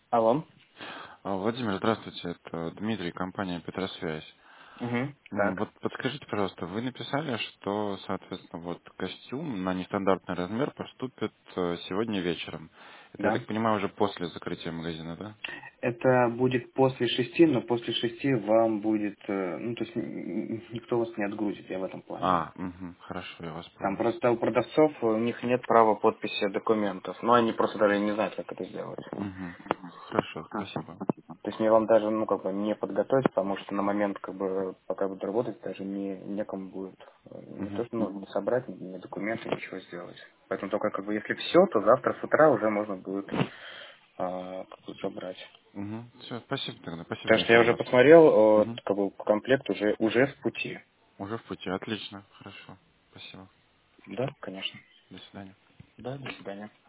Алло. Владимир, здравствуйте. Это Дмитрий, компания Петросвязь. Угу. Так. Вот подскажите, пожалуйста, вы написали, что, соответственно, вот костюм на нестандартный размер поступит сегодня вечером. Это, я Да. так понимаю, уже после закрытия магазина, да? Это будет после 6, но после 6 вам будет, ну, то есть никто вас не отгрузит, я в этом плане. Мгм, хорошо, я вас Там понял. просто у продавцов у них нет права подписи документов, но они просто даже не знают, как это сделать. Мгм, хорошо, спасибо. То есть мне вам даже, ну, как бы не подготовить, потому что на момент, как бы, пока буду работать, даже некому будет не то, Мгм, что, ну, не собрать, ни документы, ничего сделать. Поэтому только, как бы, если все, то завтра с утра уже можно будет как бы забрать. мгм, все, спасибо тогда, спасибо Потому за что я уже информацию. посмотрел, Мгм, как бы комплект уже в пути. уже в пути, отлично, хорошо, спасибо. Да, конечно. До свидания. Да, до свидания.